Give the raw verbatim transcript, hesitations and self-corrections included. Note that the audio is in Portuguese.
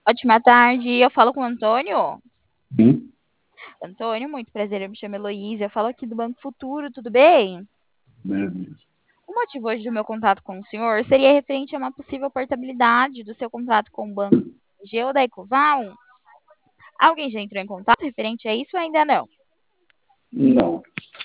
Ótima tarde, eu falo com o Antônio. Sim, Antônio, muito prazer, eu me chamo Heloísa, eu falo aqui do Banco Futuro, tudo bem? beleza. O motivo hoje do meu contato com o senhor seria referente a uma possível portabilidade do seu contrato com o Banco G ou da Ecoval. Alguém já entrou em contato referente a isso ou ainda não? Não.